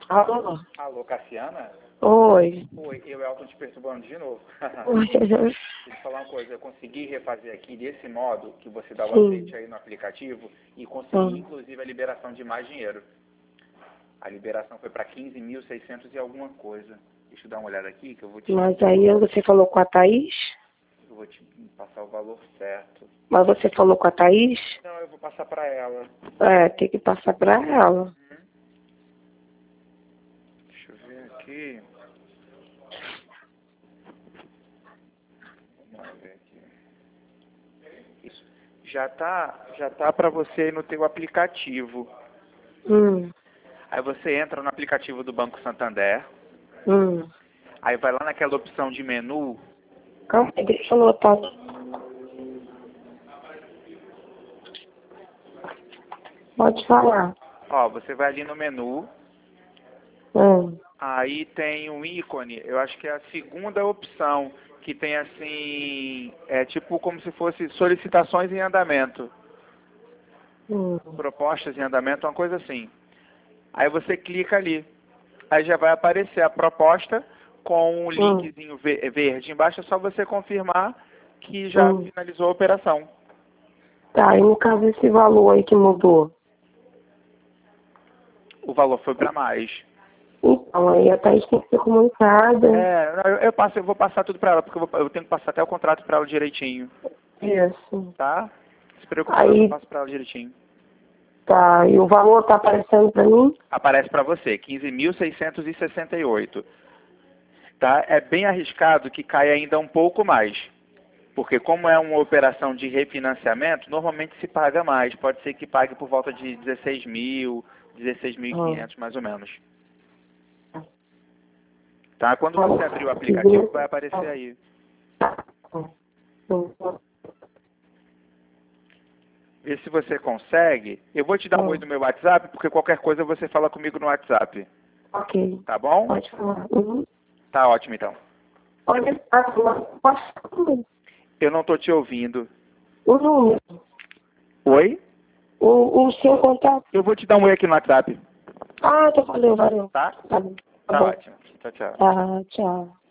Alô? Alô, Cassiana? Oi. Oi, eu, Elton, te perturbando de novo. Oi. Deixa eu te falar uma coisa, eu consegui refazer aqui desse modo que você dá o Sim. update aí no aplicativo e consegui, inclusive, a liberação de mais dinheiro. A liberação foi para 15.600 e alguma coisa. Deixa eu dar uma olhada aqui que eu vou te... Mas aí você falou com a Thaís? Eu vou te passar o valor certo. Mas você falou com a Thaís? Não, eu vou passar para ela. É, tem que passar pra ela. Deixa eu ver aqui. Vamos ver aqui. Isso. Já tá para você no teu aplicativo. Aí você entra no aplicativo do Banco Santander. Aí vai lá naquela opção de menu. Calma aí, deixa eu anotar. Pode falar. Ó, você vai ali no menu. Aí tem um ícone, eu acho que é a segunda opção, que tem assim, é tipo como se fosse solicitações em andamento. Propostas em andamento, uma coisa assim. Aí você clica ali. Aí já vai aparecer a proposta com um linkzinho verde embaixo, é só você confirmar que já finalizou a operação. Tá, e no caso esse valor aí que mudou? O valor foi para mais. Então, aí a Thaís tem que ser comunicada. Eu vou passar tudo para ela, porque eu tenho que passar até o contrato para ela direitinho. Isso. Tá? Se preocupe, Aí, eu passo para ela direitinho. tá, e o valor tá aparecendo pra mim? Aparece para você, 15.668. Tá? É bem arriscado que caia ainda um pouco mais. Porque como é uma operação de refinanciamento, normalmente se paga mais. Pode ser que pague por volta de 16.000, 16.500 mais ou menos. Tá? Quando você abrir o aplicativo, vai aparecer aí. Vê se você consegue. Eu vou te dar um oi no meu WhatsApp, porque qualquer coisa você fala comigo no WhatsApp. Ok. Tá bom? Pode falar. Tá ótimo, então. Olha, posso... Eu não tô te ouvindo. O número. Oi? O seu contato. Eu vou te dar um oi aqui no WhatsApp. Ah, valeu. Tá? Tá bom. Tá ótimo. Tchau, tchau. Tá, tchau.